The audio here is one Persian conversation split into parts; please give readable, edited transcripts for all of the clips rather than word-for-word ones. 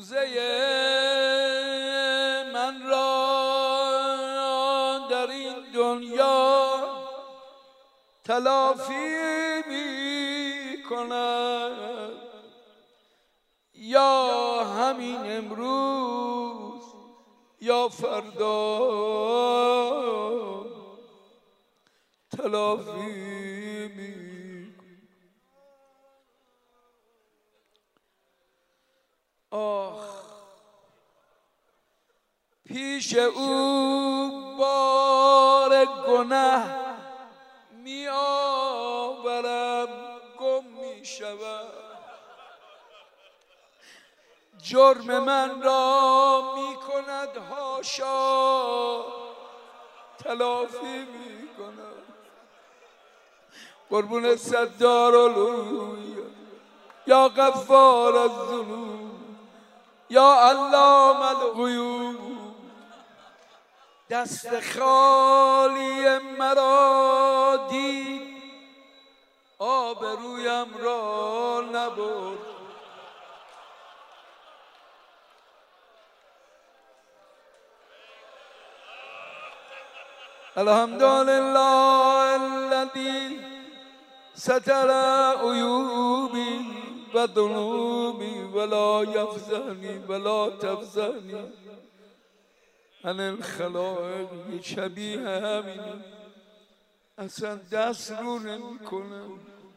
روزه من را در این دنیا تلافی می کند، یا همین امروز یا فردا تلافی می کند. پیش او بار گناه می آورم، گم می شود. جرم من را می کند حاشا، تلافی می کند. قربون ستارالعیون یا غفار الذنوب یا علام الغیوب، دست خالی مرا دید آبرویم را نبرد. الحمدلله الذی ستر عیوبی و ذنوبی ولا یفضحنی ولا تفضحنی عن الخلائق. شبیه همینی، اصلا دست رو نمی کنم.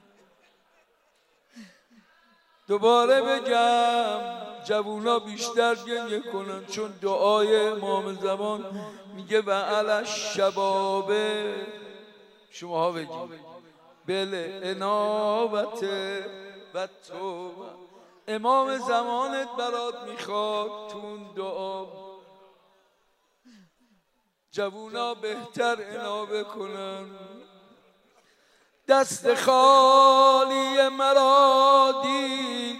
دوباره بگم جوونا بیشتر گریه کنن، چون دعای امام زمان میگه و علی شباب، شماها بگید بله انابت و توبه. امام زمانت برات میخواد تو اون دعا جوونا بهتر انابه کنن. دست خالی مرا دید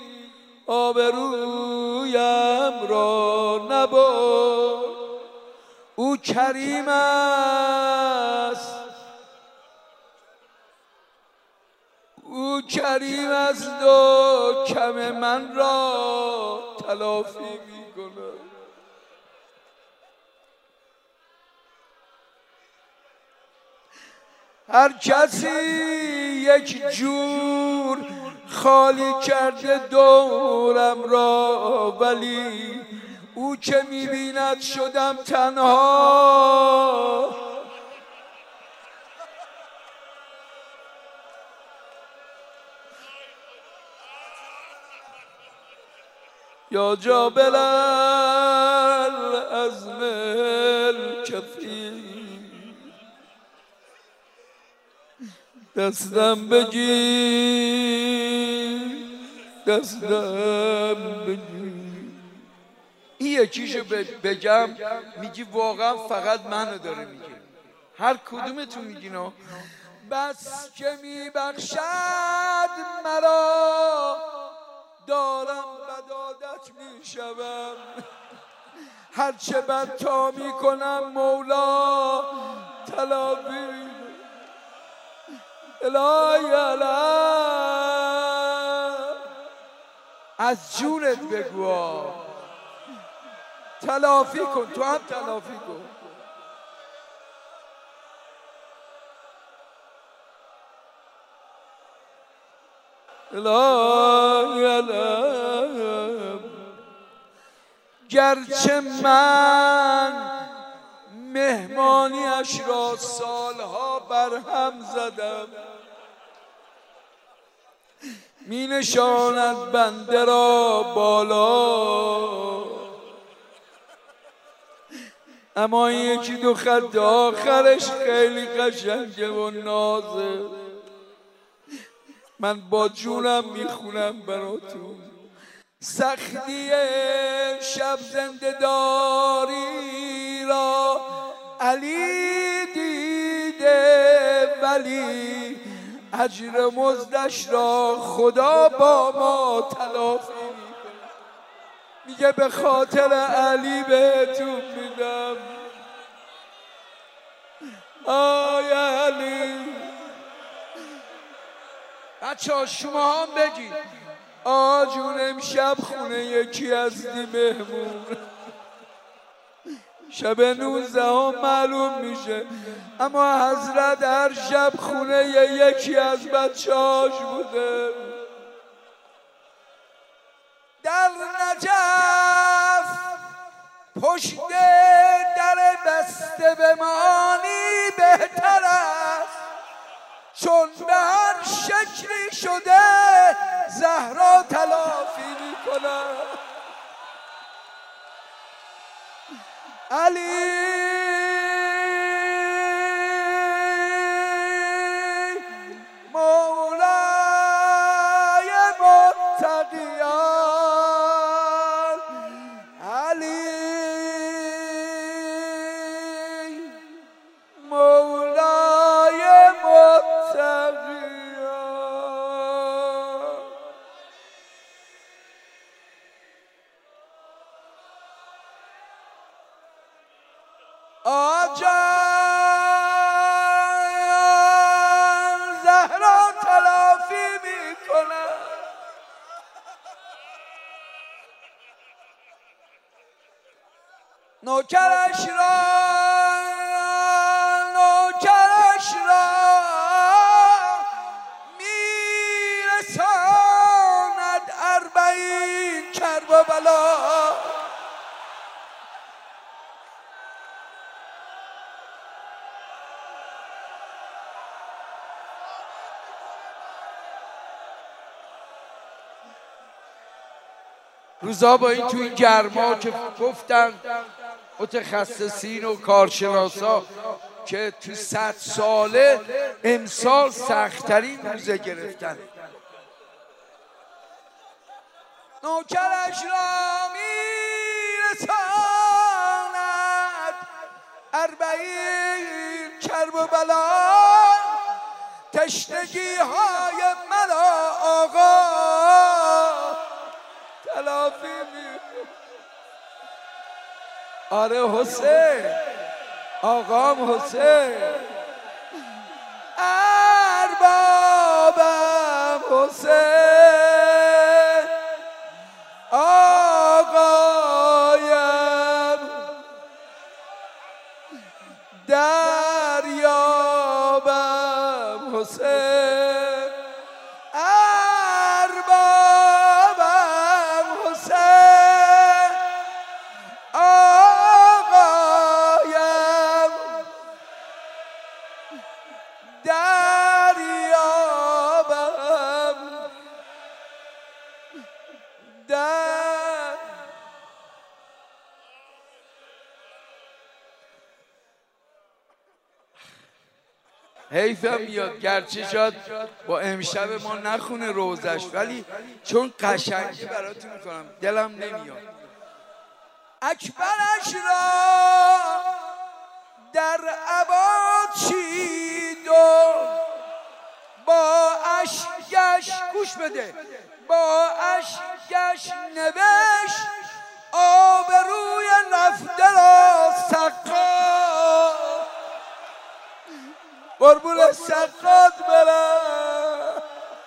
آبرویم را نبرد. او کریم است، او کریم است و کم من را تلافی می کند. هر کسی یک جور خالی کرده دورم را، ولی او که میبیند شدم تنها. یا جابل العزم الکفی، دستم بگیر دستم بگیر. این یکیشو بگم میگی واقعا فقط منو داره میگه، هر کدومتون میگین بس که میبخشد مرا دارم بدادت میشوم. هرچه بد تا میکنم مولا تلافی. الهی از جونت بگو تلافی کن، تو هم تلافی کن. الهی گرچه من مهمانیش را سالها برهم زدم، می نشاند بنده را بالا، اما یکی دو خط آخرش خیلی قشنگه و نازه. من با جونم میخونم براتون. سختی شب زنده داری را علی دیده، ولی اجر مزدش را خدا با ما تلافی میکنه. میگه به خاطر علی بهتون میدم. آی علی. بچه ها شما هم بگید آجون امشب خونه یکی هستی مهمون، شب 19 معلوم میشه، اما حضرت هر شب خونه یکی از بچه‌هاش بوده. در نجف پشت در بسته بمانی بهتر است، چون به هر شکلی شده زهرا تلافی می‌کند. علی مولای متقیان، علی مولای متقیان. آجان زهرا تلافی میکنه، نوکرش را میرساند 40 کرب و بلا. روزا با این تو این گرما که گفتن متخصصین و کارشناسا که تو 100 ساله امسال سخت‌ترین روزه گرفتن، نوکرش را میرساند 40 کرب و بلا. تشنگی های مرا آقا تلافی میکنه. آره حسین، آقام حسین، اربابم حسین، آقایم دریابم حسین، اربابم حسین، آقایم دریابم حیفم میاد گرچه شاید با امشب ما نخونه روزش، ولی چون قشنگی براتون میکنم دلم نمیاد. اکبرش را در عبا چید و با اشکش گوش بده، با اشکش نوشت آبروی رفته را سقا. قربون سقات برم.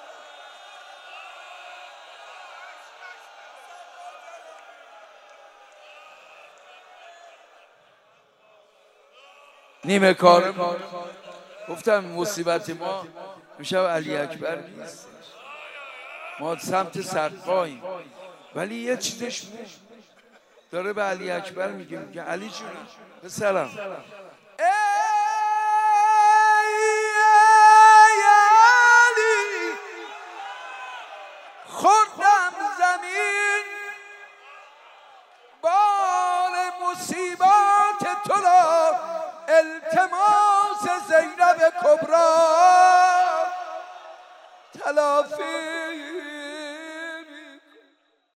نیمه کار گفتم مصیبت ما میشه علی اکبر نیست، ما سمت سقاییم، ولی یه چیزش داره به علی اکبر میگه که علی جونم پسرم خوردم زمین بار مصیبات تو را، التماس زینب کبرا تلافی